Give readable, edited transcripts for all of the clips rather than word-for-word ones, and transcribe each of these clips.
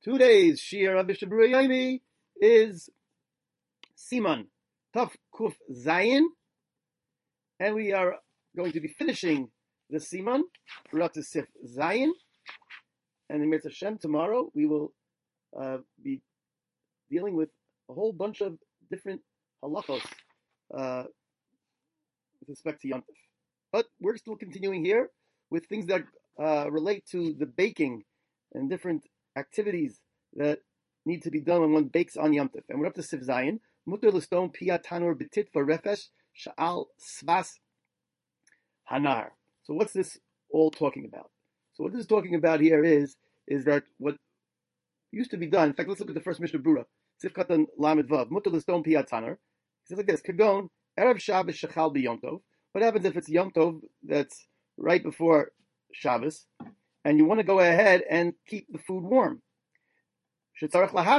Today's Shir of Mishnah Berurah Yomi is Siman Taf Kuf Zayin, and we are going to be finishing the Siman. We're up to Sif Zayin, and in Mitzvah Hashem tomorrow we will be dealing with a whole bunch of different halachos with respect to Yom Tov. But we're still continuing here with things that relate to the baking and different activities that need to be done when one bakes on Yom Tov. And we're up to Sif Zayin. Mutter l'stom piyat tanur betit v'refesh sha'al svas hanar. So what's this all talking about? So what this is talking about here is that what used to be done. In fact, let's look at the first Mishnah Berurah. Sif katan lamed vav. Mutter l'stom piyat tanur. He says like this: Kagon erev Shabbos shechal b'Yom Tov. What happens if it's Yom Tov that's right before Shabbos, and you want to go ahead and keep the food warm? You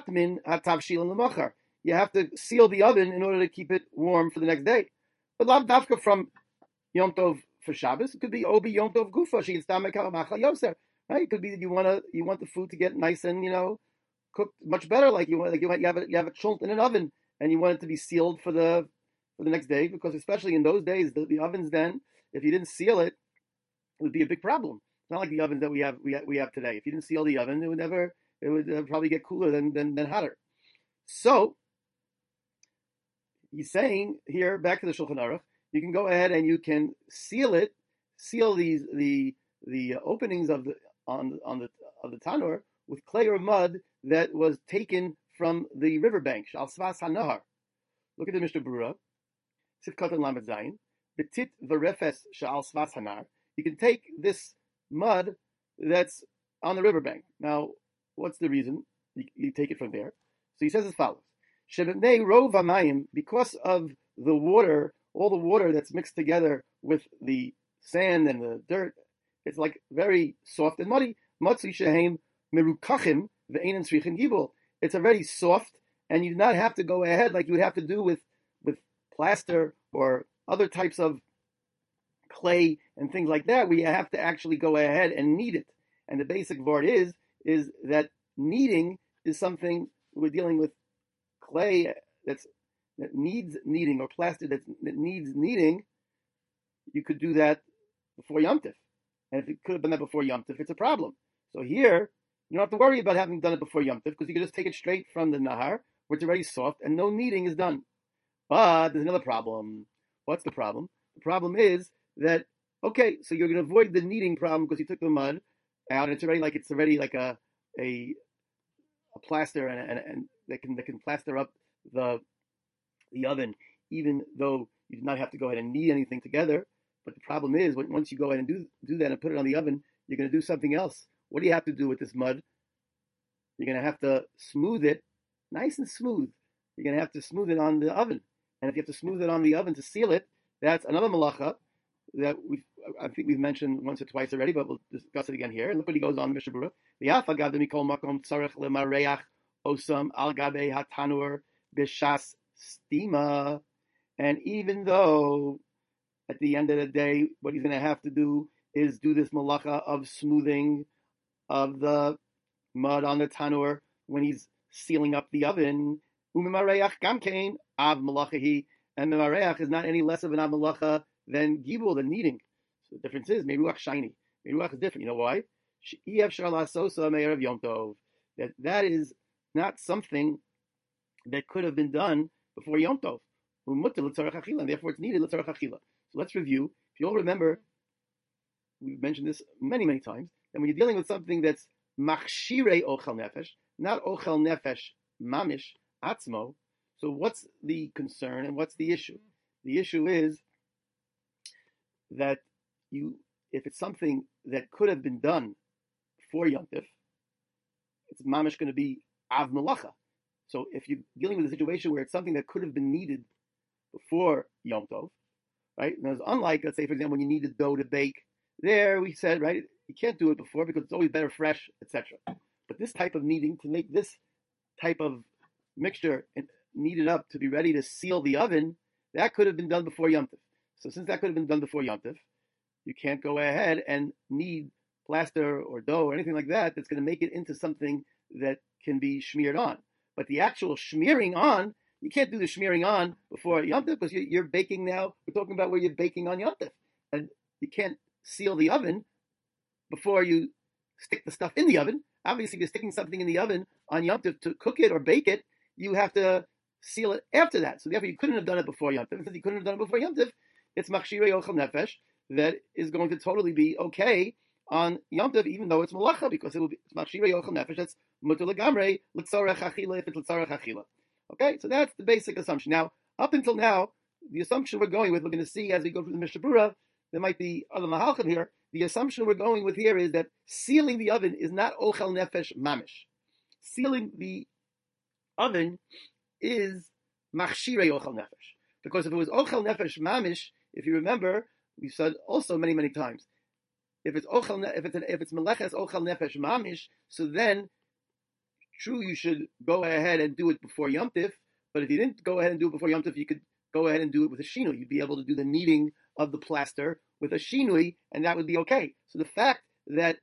have to seal the oven in order to keep it warm for the next day. But lav dafka from Yom Tov for Shabbos. It could be obi Yom Tov gufa. Right? It could be that you want the food to get nice and cooked much better. You have a chult in an oven, and you want it to be sealed for the next day, because especially in those days, the ovens then, if you didn't seal it, it would be a big problem. It's not like the ovens that we have today. If you didn't seal the oven, it would probably get cooler than hotter. So he's saying here, back to the Shulchan Aruch, you can go ahead and you can seal the openings of the tanur with clay or mud that was taken from the riverbank. Shal svas hanahar. Look at the Mishnah Berurah. Sifkatan lamed zayin. Betit v'refes shal svas hanar. You can take this mud that's on the riverbank. Now, what's the reason? You take it from there. So he says as follows: Shebnei rov hamayim, because of the water, all the water that's mixed together with the sand and the dirt, it's like very soft and muddy. Matzi shehem merukachim ve'ein tzrichin gibul. It's already soft, and you do not have to go ahead like you would have to do with plaster or other types of clay and things like that, where you have to actually go ahead and knead it. And the basic word is that kneading is something we're dealing with clay that needs kneading, or plaster that needs kneading. You could do that before Yom Tov. And if it could have been that before Yom Tov, it's a problem. So here, you don't have to worry about having done it before Yom Tov, because you can just take it straight from the Nahar, where it's already soft, and no kneading is done. But there's another problem. What's the problem? The problem is that, okay, so you're going to avoid the kneading problem because you took the mud out, and it's already like a plaster, and they can plaster up the oven, even though you do not have to go ahead and knead anything together. But the problem is, once you go ahead and do that and put it on the oven, you're going to do something else. What do you have to do with this mud? You're going to have to smooth it, nice and smooth. You're going to have to smooth it on the oven. And if you have to smooth it on the oven to seal it, that's another malacha that I think we've mentioned once or twice already, but we'll discuss it again here. And look what he goes on in Mishnah Berurah. V'yaf agav mikol makom tzarech lemareach osam al gabe hatanur b'shas stima. And even though at the end of the day, what he's going to have to do is do this malacha of smoothing of the mud on the tanur when he's sealing up the oven. U'mimareach gamkein av malachahi, and mimareach is not any less of an av malacha than gibul, than kneading. So the difference is meruach shiny. Meruach is different. You know why? That is not something that could have been done before Yom Tov. And therefore it's needed l'tzarech achila. So let's review. If you all remember, we've mentioned this many, many times, and when you're dealing with something that's machshirei ochel nefesh, not ochel nefesh mamish atzmo, so what's the concern and what's the issue? The issue is that if it's something that could have been done before Yom Tov, it's mamish going to be av malacha. So if you're dealing with a situation where it's something that could have been needed before Yom Tov, right? And it's unlike, let's say, for example, when you need the dough to bake, there we said, right, you can't do it before because it's always better fresh, etc. But this type of kneading, to make this type of mixture and knead it up to be ready to seal the oven, that could have been done before Yom Tov. So since that could have been done before Yom Tov, you can't go ahead and knead plaster or dough or anything like that that's going to make it into something that can be smeared on. But the actual smearing on, you can't do the smearing on before Yom Tov because you're baking now. We're talking about where you're baking on Yom Tov. And you can't seal the oven before you stick the stuff in the oven. Obviously, if you're sticking something in the oven on Yom Tov to cook it or bake it, you have to seal it after that. So therefore, you couldn't have done it before Yom Tov. Since you couldn't have done it before Yom Tov, it's machshirei ochel nefesh that is going to totally be okay on Yom Tov, even though it's malacha, because it will be machshirei ochel nefesh. That's mutar legamrei l'tzarech achila if it's l'tzarech achila. Okay, so that's the basic assumption. Now, up until now, the assumption we're going with, we're going to see as we go through the Mishnah Berurah, there might be other mahalchim here. The assumption we're going with here is that sealing the oven is not ochel nefesh mamish. Sealing the oven is machshirei ochel nefesh. Because if it was ochel nefesh mamish, if you remember, we've said also many, many times, if it's meleches ochel nefesh mamish, so then true you should go ahead and do it before Yom Tif. But if you didn't go ahead and do it before Yom Tif, you could go ahead and do it with a shinui. You'd be able to do the kneading of the plaster with a shinui, and that would be okay. So the fact that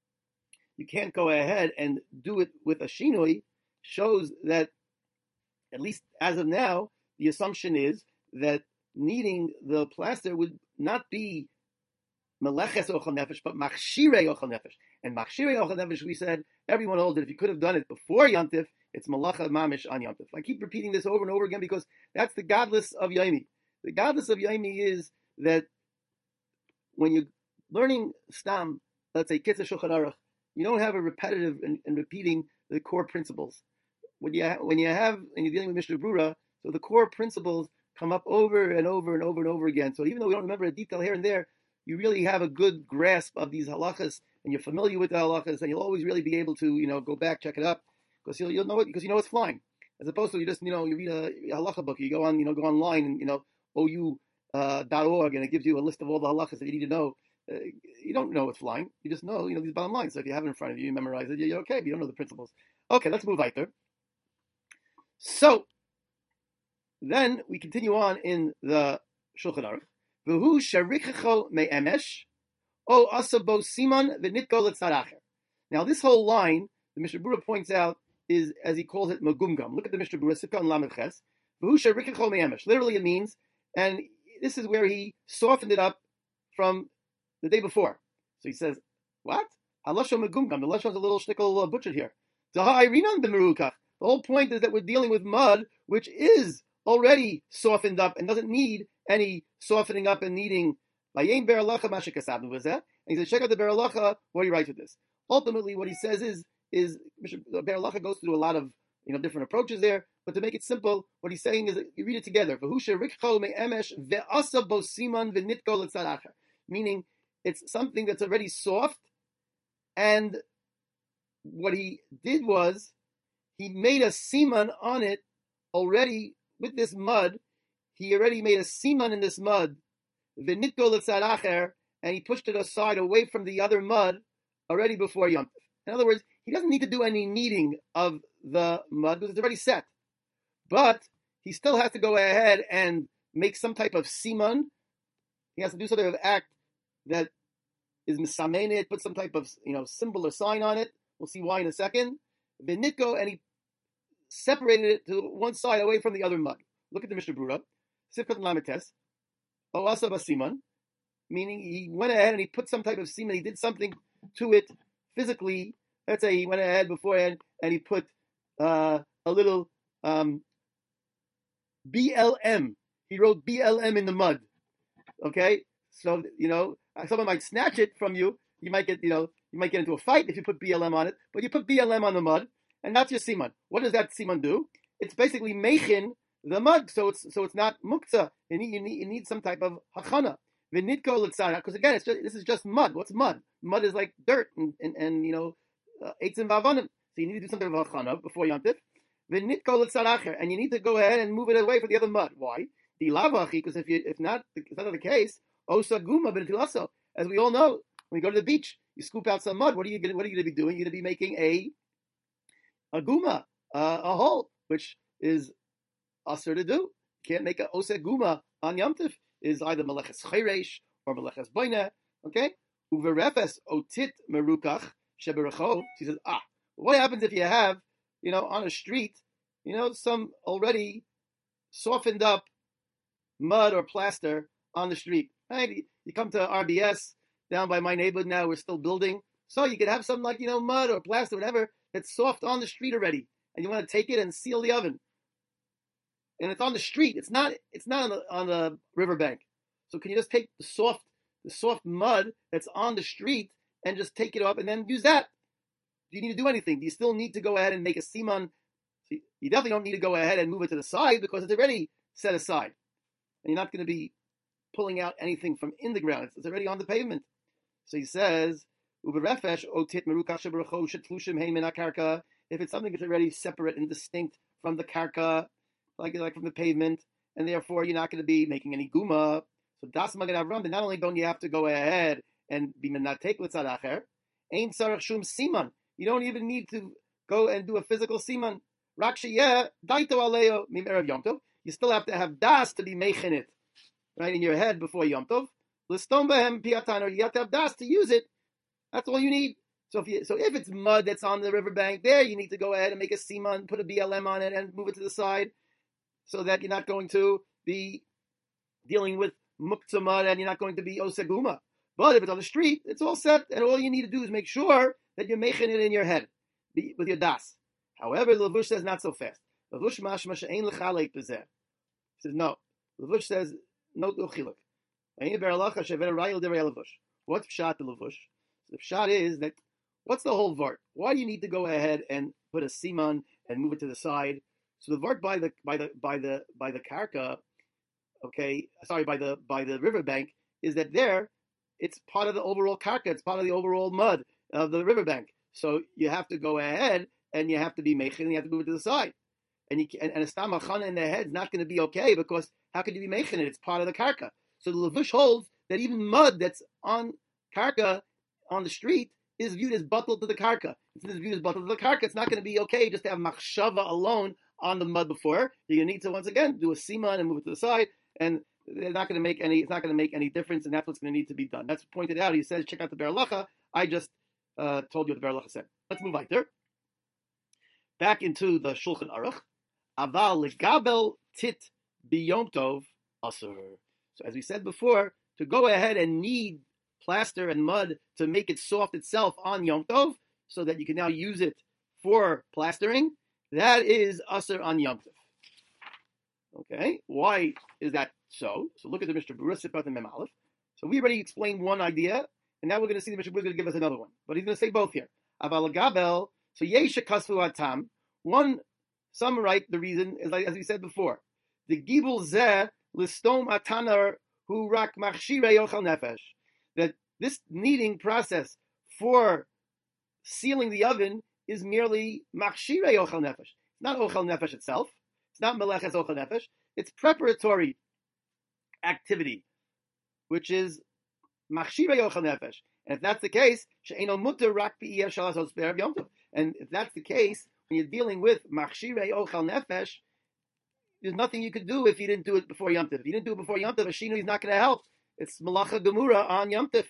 you can't go ahead and do it with a shinui shows that, at least as of now, the assumption is that kneading the plaster would not be meleches ochel nefesh, but machshirei ochel nefesh. And machshirei ochel nefesh, we said, everyone holds that if you could have done it before Yom Tif, it's malacha mamish on Yom Tif. I keep repeating this over and over again because that's the godless of Yomi. The godless of Yomi is that when you're learning stam, let's say Kitzur Shulchan Aruch, you don't have a repetitive and repeating the core principles. When you're dealing with Mishnah Berurah, so the core principles come up over and over and over and over again. So even though we don't remember a detail here and there, you really have a good grasp of these halachas, and you're familiar with the halachas, and you'll always really be able to, go back, check it up, because you'll know it, because you know it's flying. As opposed to you just, you read a halacha book, you go on, go online and, ou.org, and it gives you a list of all the halachas that you need to know. You don't know it's flying. You just know, these bottom lines. So if you have it in front of you, you memorize it, you're okay, but you don't know the principles. Okay, let's move weiter. So, then we continue on in the Shulchan Aruch. V'hu sharichecho me'emesh, o asabo siman v'nitko l'tzaracher. Now this whole line, the Mishnah Berurah points out, is, as he calls it, magumgam. Look at the Mishnah Berurah, Sifka and Lamed Ches. V'hu sharichecho me'emesh. Literally it means, and this is where he softened it up from the day before. So he says, what? Halashon magumgam. The lashon is a little shtickle butchered here. Zaha irinan b'merukach. The whole point is that we're dealing with mud, which is already softened up and doesn't need any softening up and kneading. And he says, check out the Be'er Halacha, what he writes with this. Ultimately, what he says is Be'er Halacha goes through a lot of different approaches there, but to make it simple, what he's saying is that you read it together. Meaning, it's something that's already soft, and what he did was, he made a siman on it already with this mud. He already made a siman in this mud, and he pushed it aside away from the other mud already before Yom Tov. In other words, he doesn't need to do any kneading of the mud because it's already set. But he still has to go ahead and make some type of siman. He has to do some type of act that is misamenet, put some type of symbol or sign on it. We'll see why in a second. V'nitko, and he separated it to one side away from the other mud. Look at the Mishnah Berurah. Sifkat Lamites. Oasa basiman. Meaning he went ahead and he put some type of semen. He did something to it physically. Let's say he went ahead beforehand and he put a little BLM. He wrote BLM in the mud. Okay? So, someone might snatch it from you. You might get, you might get into a fight if you put BLM on it, but you put BLM on the mud, and that's your siman. What does that siman do? It's basically mechin the mud, so it's not muktzah. You need some type of hachana. V'nitko l'tzara, because again, this is just mud. What's mud? Mud is like dirt and eitzim v'avanim. So you need to do something of hachana before Yom Tif. V'nitko l'tzaracher, and you need to go ahead and move it away from the other mud. Why? Di lavachi, because if not the case, osa guma b'netilaso. As we all know, when you go to the beach, you scoop out some mud. What are you going to be doing? You're going to be making a guma, a hole, which is asur to do. You can't make a osa guma on Yom Tif. Is either meleches chayresh or meleches boina. Okay, uverefes otit merukach sheberachov. She says, what happens if you have on a street, some already softened up mud or plaster on the street. Right? You come to RBS down by my neighborhood now, we're still building. So you could have some mud or plaster, whatever, that's soft on the street already. And you want to take it and seal the oven. And it's on the street. It's not on the riverbank. So can you just take the soft mud that's on the street and just take it off and then use that? Do you need to do anything? Do you still need to go ahead and make a siman? So you definitely don't need to go ahead and move it to the side because it's already set aside. And you're not going to be pulling out anything from in the ground. It's already on the pavement. So he says, if it's something that's already separate and distinct from the karka, like from the pavement, and therefore you're not going to be making any guma. So das magen avram. Not only don't you have to go ahead and be menatek l'tzad acher, ein tzarich shum siman. You don't even need to go and do a physical siman. Rak sheyeh daito aleo mim erev Yom Tov. You still have to have das to be meichin it, right, in your head before Yom Tov. L'stom behem piatan, or you have to have das to use it. That's all you need. So if it's mud that's on the riverbank, there you need to go ahead and make a siman, put a BLM on it, and move it to the side, so that you're not going to be dealing with muktzah mud and you're not going to be oseguma. But if it's on the street, it's all set, and all you need to do is make sure that you're making it in your head with your das. However, the Levush says not so fast. Levush mashma she'ein lechalek b'zeh. He says no. Levush says no chiluk. What's pshat the Levush? The pshat is that what's the whole vart? Why do you need to go ahead and put a siman and move it to the side? So the vart by the karka, by the riverbank, is that there it's part of the overall karka, it's part of the overall mud of the riverbank. So you have to go ahead and you have to be mechin, and you have to move it to the side. And a stam achana in their head is not going to be okay, because how could you be mechin it? It's part of the karka. So the Levush holds that even mud that's on karka on the street is viewed as bottled to the karka. It's viewed as bottled to the karka. It's not going to be okay just to have machshava alone on the mud before. You're going to need to once again do a siman and move it to the side, and it's not going to make any difference, and that's what's going to need to be done. That's pointed out. He says, check out the Be'er Halacha. I just told you what the Be'er Halacha said. Let's move right there. Back into the Shulchan Aruch. Aval legabel tit biyom tov asur. So as we said before, to go ahead and knead plaster and mud to make it soft itself on Yom Tov, so that you can now use it for plastering, that is asur on Yom Tov. Okay, why is that so? So look at the Mishnah Berurah Sifat and Mem Aleph. So we already explained one idea, and now we're going to see the Mishnah Berurah is going to give us another one. But he's going to say both here. Aval legabel, so yesha kasvu atam. Some write the reason is like as we said before. The gibul zeh listom atanar hu rak machshirei ochel nefesh. That this kneading process for sealing the oven is merely machshirei ochel nefesh. It's not ochel nefesh itself. It's not meleches ochel nefesh. It's preparatory activity, which is machshirei ochel nefesh. And if that's the case, she'eno muter rak bi'iyeh shalasos be'erev Yom Tov. And if that's the case, when you're dealing with machshirei ochel nefesh, there's nothing you could do if you didn't do it before Yom Tov. If you didn't do it before Yom Tov, a shinu is not going to help. It's malacha gemura on Yom Tov.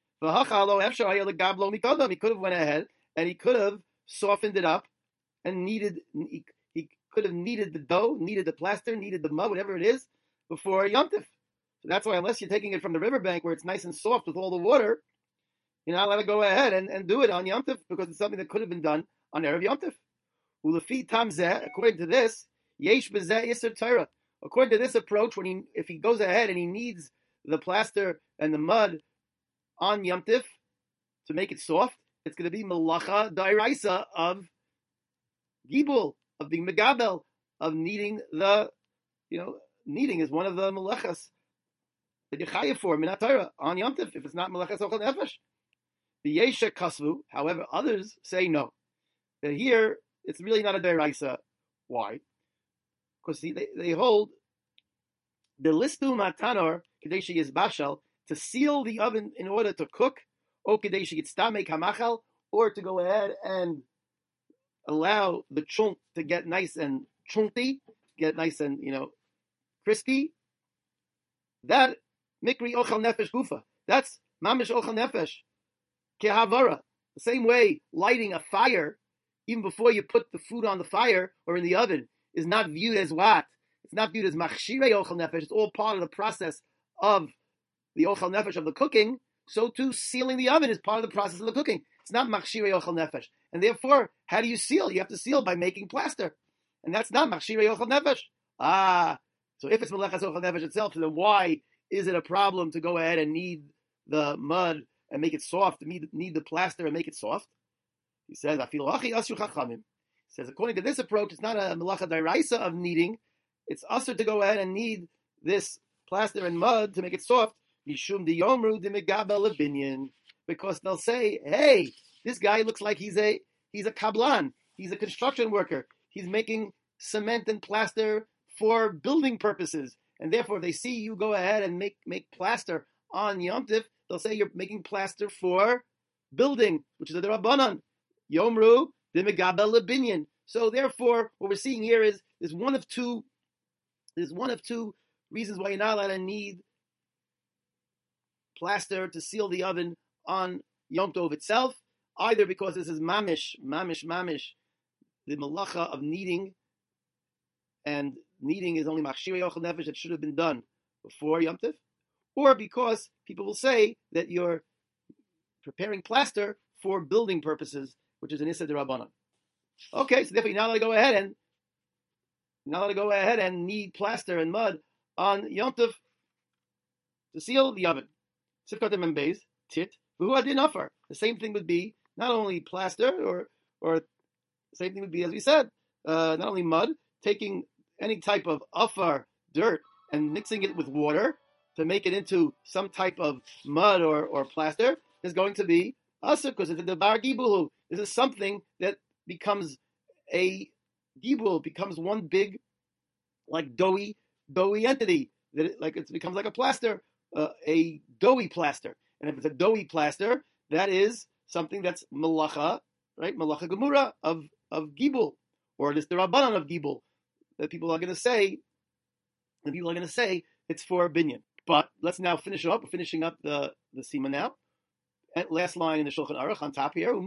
He could have went ahead and he could have softened it up and he could have kneaded the dough, kneaded the plaster, kneaded the mud, whatever it is, before Yom Tov. So that's why, unless you're taking it from the riverbank where it's nice and soft with all the water, you're not allowed to go ahead and do it on Yom Tov, because it's something that could have been done on Erev Yom Tov. According to this, yesh b'zeh yisur Torah. According to this approach, if he goes ahead and he kneads the plaster and the mud on Yom Tov to make it soft, it's going to be malacha dairaisa of gibul, of being megabel, of kneading kneading is one of the malachas that you're chayav for minat Torah on Yom Tov if it's not malachas ochel nefesh. The yesha kasvu, however, others say no. That here it's really not a dairaisa. Why? Because they hold the listu matanor kadeshi is bashal, to seal the oven in order to cook, or kadeshi yitztamei kamachal, or to go ahead and allow the chunk to get nice and chunky, get nice and crispy. That mikri ochel nefesh gufa. That's mamish ochel nefesh kehavara. The same way lighting a fire even before you put the food on the fire or in the oven, is not viewed as what? It's not viewed as machshirei ochel nefesh. It's all part of the process of the ochel nefesh of the cooking. So too, sealing the oven is part of the process of the cooking. It's not machshirei ochel nefesh. And therefore, how do you seal? You have to seal by making plaster. And that's not machshirei ochel nefesh. So if it's melechas ochel nefesh itself, then why is it a problem to go ahead and knead the mud and make it soft, knead the plaster and make it soft? He says, he says, according to this approach, it's not a melacha d'oraisa of kneading. It's usher to go ahead and knead this plaster and mud to make it soft. Mishum diyomru dimigabel lebinyan, because they'll say, hey, this guy looks like he's a kablan, he's a construction worker, he's making cement and plaster for building purposes, and therefore if they see you go ahead and make plaster on Yom Tif, they'll say you're making plaster for building, which is a Rabbanan. Yomru dimigabel lebinyan. So therefore, what we're seeing here is there's one of two reasons why you're not allowed to knead plaster to seal the oven on Yom Tov itself, either because this is mamish, the malacha of kneading, and kneading is only machshirei ochel nefesh that should have been done before Yom Tov, or because people will say that you're preparing plaster for building purposes, which is an issa d'Rabbanan. Okay, so therefore you're not allowed to go ahead and knead plaster and mud on Yom Tov to seal the oven. Sifkatim and Beis, tit, who I didn't offer. The same thing would be not only plaster, or the same thing would be, as we said, not only mud, taking any type of afar, dirt, and mixing it with water to make it into some type of mud or plaster is going to be asur, because it's the bar gibulu. This is something that becomes a gibul, becomes one big, like doughy entity, that it becomes like a plaster. A doughy plaster, and if it's a doughy plaster, that is something that's malacha, right? Malacha gemura of gibul, or it is the rabbanan of gibul. That people are going to say it's for binyan. But let's now finish up. We're finishing up the sima now. At last line in the Shulchan Aruch on top here.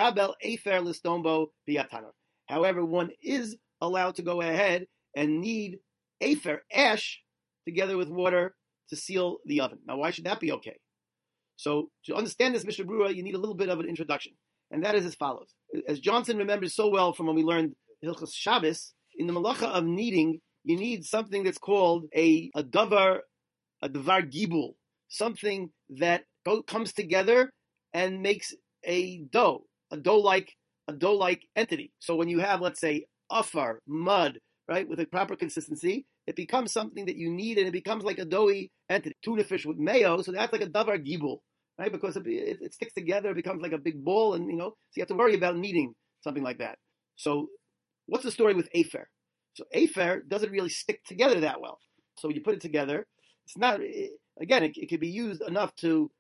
However, one is allowed to go ahead and knead afer, ash, together with water to seal the oven. Now, why should that be okay? So, to understand this Mishnah Berurah, you need a little bit of an introduction, and that is as follows. As Johnson remembers so well from when we learned Hilchos Shabbos, in the malacha of kneading, you need something that's called a davar gibul, something that comes together and makes a dough-like entity. So when you have, let's say, afar, mud, right, with a proper consistency, it becomes something that you need, and it becomes like a doughy entity. Tuna fish with mayo, so that's like a davar gibul, right? Because it sticks together, it becomes like a big ball, and so you have to worry about kneading something like that. So what's the story with afer? So afer doesn't really stick together that well. So when you put it together, it's not. Again, it could be used enough to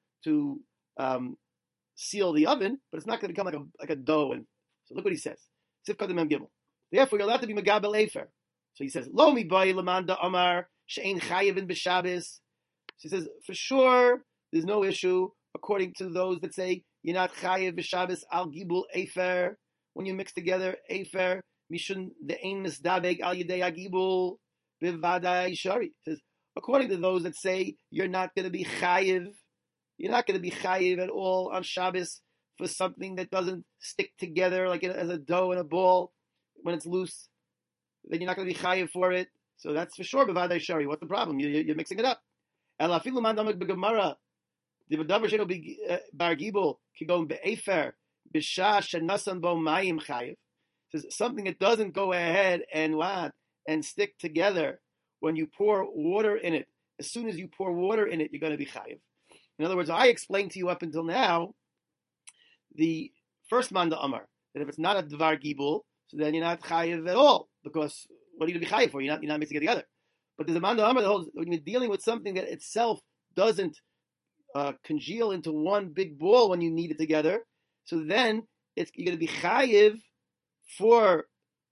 seal the oven, but it's not going to become like a dough. And so look what he says. Therefore, you're allowed to be megabel afer. So he says, Lo mi bay lamanda amar she'ein chayevin b'Shabbos. So he says, for sure, there's no issue, according to those that say you're not chayev b'Shabbos al gibul afer, when you mix together afer mishun de'ein misdabeg al yedei agibul b'vadai shari. He says, according to those that say you're not going to be chayev at all on Shabbos for something that doesn't stick together like as a dough and a ball when it's loose, then you're not going to be chayiv for it. So that's for sure. B'vadai shari. What's the problem? You're mixing it up. Elafilu man damak b'gemara. D'vadavar sheno bar gibul kigon be'efer b'shah shenasan bo mayim chayiv. Says something that doesn't go ahead and stick together when you pour water in it. As soon as you pour water in it, you're going to be chayiv. In other words, I explained to you up until now the first manda amar, that if it's not a dvar gibul, so then you're not chayiv at all, because what are you going to be chayiv for? You're not mixing it together. But there's a manda amar that holds when you're dealing with something that itself doesn't congeal into one big ball when you knead it together, so then you're going to be chayiv for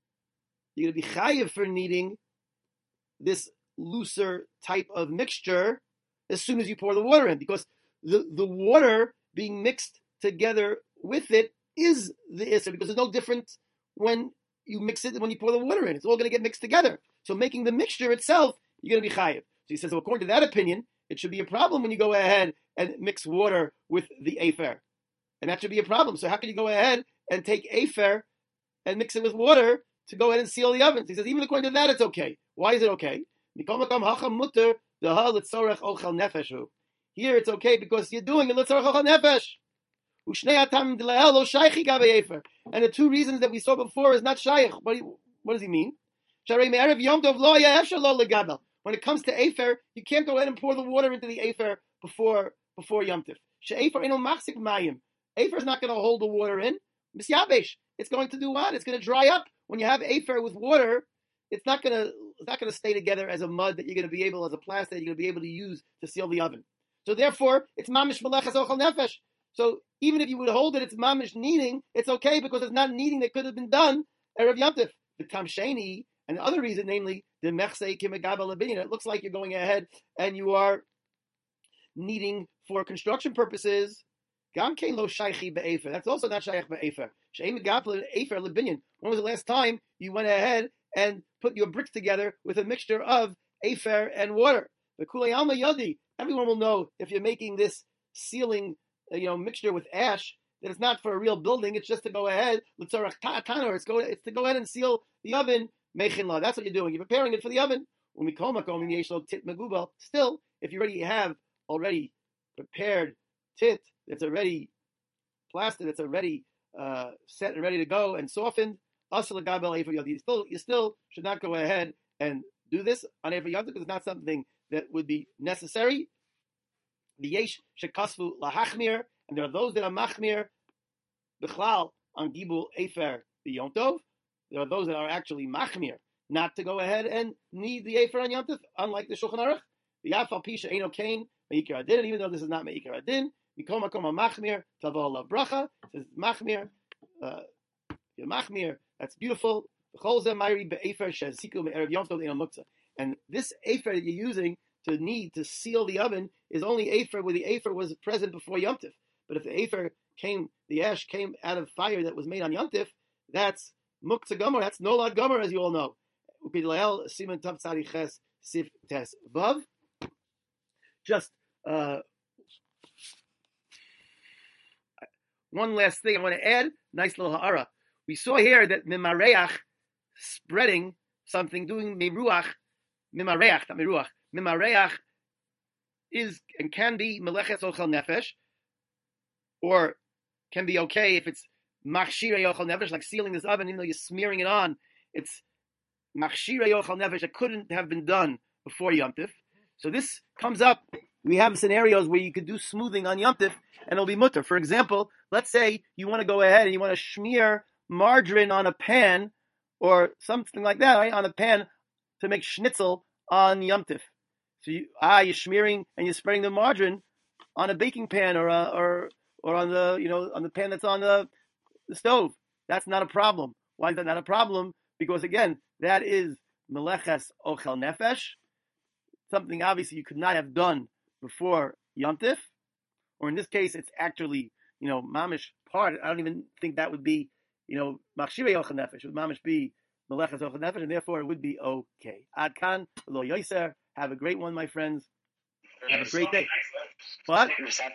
kneading this looser type of mixture as soon as you pour the water in, because the water being mixed together with it is the issa, because there's no different when you mix it, when you pour the water in. It's all going to get mixed together. So making the mixture itself, you're going to be chayiv. So he says, so according to that opinion, it should be a problem when you go ahead and mix water with the afer. And that should be a problem. So how can you go ahead and take afer and mix it with water to go ahead and seal the ovens? He says, even according to that, it's okay. Why is it okay? Here it's okay because you're doing it l'tzorech ochel nefesh. And the two reasons that we saw before is not shaykh. What does he mean? When it comes to afer, you can't go ahead and pour the water into the afer before Yom Tov. Afer is not going to hold the water in. It's going to do what? It's going to dry up. When you have afer with water, it's not going to stay together as a mud that you're going to be able, as a plaster that you're going to be able to use to seal the oven. So therefore, it's mamish melechas ochel nefesh. So even if you would hold it, it's mamish kneading, it's okay because it's not kneading that could have been done erev Yom Tov. The tam sheni, and the other reason, namely the mechsei kimegabel labinyan, it looks like you're going ahead and you are kneading for construction purposes. Gam kein lo shaychi be'efer. That's also not shayach be'efer. She'em megabel efer labinyan. When was the last time you went ahead and put your bricks together with a mixture of afer and water? The kulei alma yodi. Everyone will know if you're making this sealing, mixture with ash, that it's not for a real building. It's just to go ahead. It's to go ahead and seal the oven. Mechinla. That's what you're doing. You're preparing it for the oven. When we call makom yeshlo tit megubal. Still, if you already have prepared tit that's already plastered, that's already set and ready to go and softened, you still should not go ahead and do this on every yom because it's not something that would be necessary. The yesh shekasvu lahachmir, and there are those that are machmir bichlal on gibul efer b'yom tov. There are those that are actually machmir not to go ahead and knead the efer on yom tov, unlike the Shulchan Aruch. The yafal pisha eino kain meikar adin, and even though this is not meikar adin, mikom makom machmir tavo la bracha. Says machmir, machmir. That's beautiful. And this afer that you're using to knead, to seal the oven, is only afer where the afer was present before Yom Tov. But if the ash came out of fire that was made on Yom Tov, that's muktzah gomer, that's nolad gomer, as you all know. Just one last thing I want to add, nice little ha'ara. We saw here that mimareach, spreading something, doing miruach, mimareach, not miruach, mimareach is and can be meleches ochel nefesh, or can be okay if it's machshirei ochel nefesh, like sealing this oven, even though you're smearing it on, it's machshirei ochel nefesh that couldn't have been done before Yom Tov. So this comes up. We have scenarios where you could do smoothing on Yom Tov and it'll be mutter. For example, let's say you want to go ahead and you want to smear margarine on a pan or something like that, right? On a pan to make schnitzel on Yom Tov. So you're smearing and you're spreading the margarine on a baking pan or on the on the pan that's on the stove. That's not a problem. Why is that not a problem? Because again, that is meleches ochel nefesh, something obviously you could not have done before Yom Tov, or in this case, it's actually mamish part. I don't even think that would be machshirei ochel nefesh. It would mamish be meleches ochel nefesh, and therefore it would be okay. Ad kan lo yoser. Have a great one, my friends. Have a great day. What?